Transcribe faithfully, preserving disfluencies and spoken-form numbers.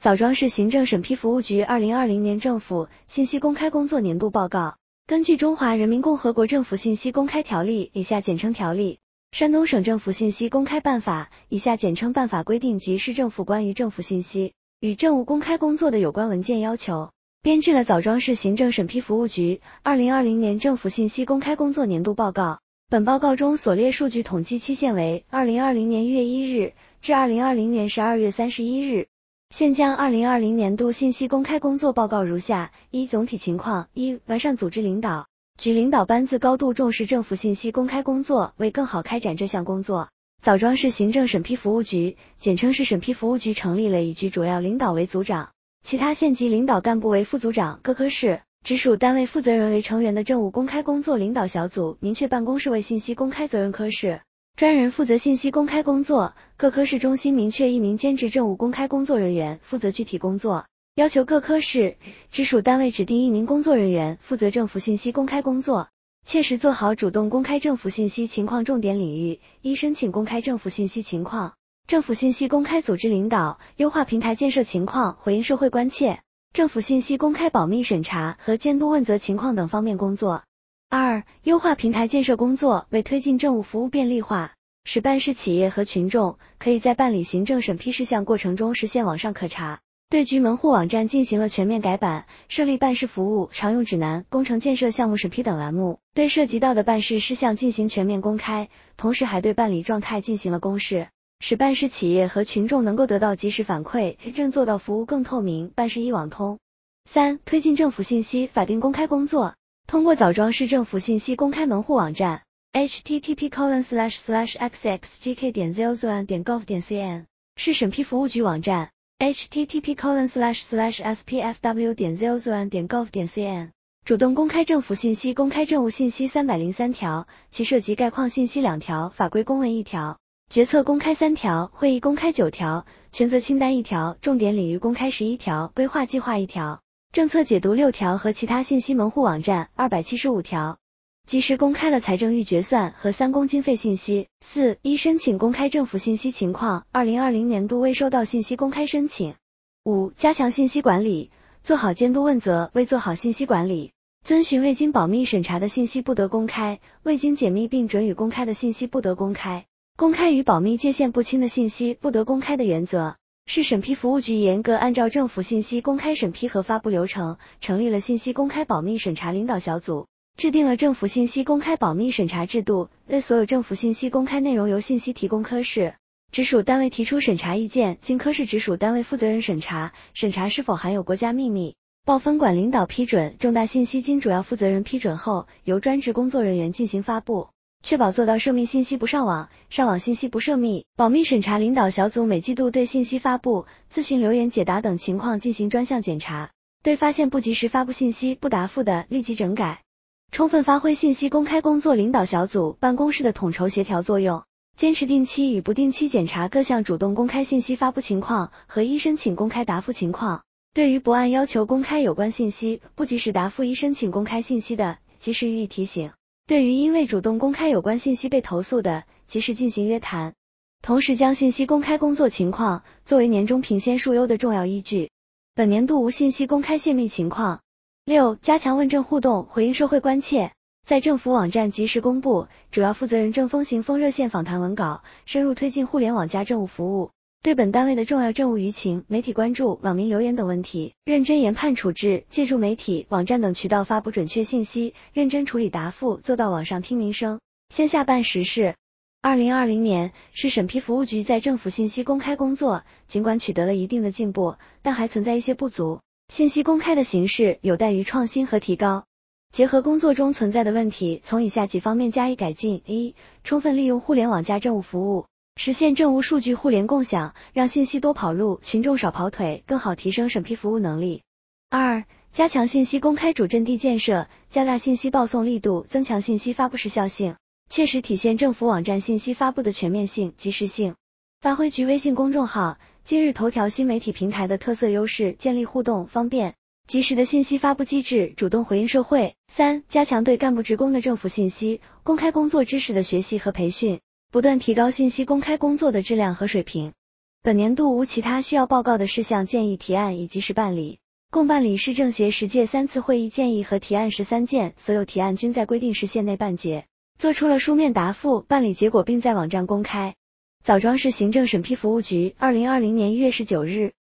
枣庄市行政审批服务局二零二零年政府信息公开工作年度报告。根据《中华人民共和国政府信息公开条例》（以下简称条例）、山东省政府信息公开办法（以下简称办法）规定及市政府关于政府信息与政务公开工作的有关文件要求，编制了枣庄市行政审批服务局二零二零年政府信息公开工作年度报告。本报告中所列数据统计期限为二零二零年一月一日至二零二零年十二月三十一日。现将二零二零年度信息公开工作报告如下：一、总体情况。一、完善组织领导。局领导班子高度重视政府信息公开工作，为更好开展这项工作，枣庄市行政审批服务局简称市审批服务局成立了以局主要领导为组长，其他县级领导干部为副组长，各科室直属单位负责人为成员的政务公开工作领导小组明确办公室为信息公开责任科室，专人负责信息公开工作，各科室中心明确一名兼职政务公开工作人员负责具体工作，要求各科室直属单位指定一名工作人员负责政府信息公开工作，切实做好主动公开政府信息情况重点领域。一、申请公开政府信息情况。政府信息公开组织领导，优化平台建设情况，回应社会关切，政府信息公开保密审查和监督问责情况等方面工作。二、优化平台建设工作，为推进政务服务便利化，使办事企业和群众可以在办理行政审批事项过程中实现网上可查。对局门户网站进行了全面改版，设立办事服务、常用指南、工程建设项目审批等栏目，对涉及到的办事事项进行全面公开，同时还对办理状态进行了公示，使办事企业和群众能够得到及时反馈，真正做到服务更透明，办事一网通。三、推进政府信息法定公开工作。通过枣庄市政府信息公开门户网站 h t t p colon slash slash x x g k 点 z o z o n 点 gov 点 c n 市审批服务局网站 h t t p colon slash slash s p f w 点 z o z o n 点 gov 点 c n 主动公开政府信息公开政务信息三百零三条，其涉及概况信息两条，法规公文一条，决策公开三条，会议公开九条，权责清单一条，重点领域公开十一条，规划计划一条，政策解读六条和其他信息门户网站二百七十五条，及时公开了财政预决算和三公经费信息。四、一、申请公开政府信息情况，二零二零年度未收到信息公开申请。五、加强信息管理，做好监督问责，为做好信息管理，遵循未经保密审查的信息不得公开，未经解密并准予公开的信息不得公开，公开与保密界限不清的信息不得公开的原则。市审批服务局严格按照政府信息公开审批和发布流程，成立了信息公开保密审查领导小组，制定了政府信息公开保密审查制度，为所有政府信息公开内容由信息提供科室直属单位提出审查意见，经科室直属单位负责人审查，审查是否含有国家秘密，报分管领导批准，重大信息经主要负责人批准后，由专职工作人员进行发布，确保做到涉密信息不上网，上网信息不涉密。保密审查领导小组每季度对信息发布、咨询留言解答等情况进行专项检查，对发现不及时发布信息不答复的立即整改，充分发挥信息公开工作领导小组办公室的统筹协调作用，坚持定期与不定期检查各项主动公开信息发布情况和依申请公开答复情况，对于不按要求公开有关信息、不及时答复依申请公开信息的，及时予以提醒，对于因为主动公开有关信息被投诉的，及时进行约谈，同时将信息公开工作情况作为年终评先树优的重要依据。本年度无信息公开泄密情况。六、加强问政互动，回应社会关切，在政府网站及时公布主要负责人政风行风热线访谈文稿，深入推进互联网加政务服务，对本单位的重要政务舆情、媒体关注、网民留言等问题，认真研判处置，借助媒体、网站等渠道发布准确信息，认真处理答复，做到网上听民生，线下办实事。二零二零年，市审批服务局在政府信息公开工作尽管取得了一定的进步，但还存在一些不足，信息公开的形式有待于创新和提高。结合工作中存在的问题，从以下几方面加以改进。一、充分利用互联网加政务服务，实现政务数据互联共享，让信息多跑路，群众少跑腿，更好提升审批服务能力。二、加强信息公开主阵地建设，加大信息报送力度，增强信息发布时效性，切实体现政府网站信息发布的全面性、及时性，发挥局微信公众号、今日头条新媒体平台的特色优势，建立互动、方便、及时的信息发布机制，主动回应社会。三、加强对干部职工的政府信息公开工作知识的学习和培训，不断提高信息公开工作的质量和水平。 本年度无其他需要报告的事项，建议提案已及时办理。共办理市政协十届三次会议建议和提案十三件，所有提案均在规定时限内办结，做出了书面答复，办理结果并在网站公开。枣庄市行政审批服务局二零二零年一月十九日